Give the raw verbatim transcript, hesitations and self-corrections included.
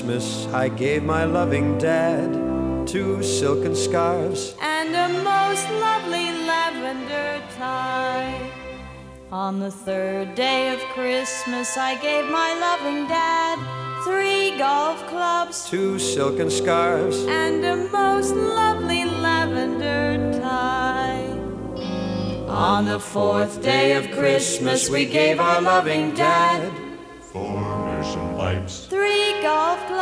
Christmas I gave my loving dad two silken scarves and a most lovely lavender tie. On the third day of Christmas I gave my loving dad three golf clubs, two silken scarves, and a most lovely lavender tie. On the fourth day of Christmas we gave our loving dad four meerschaum pipes, three golf clubs,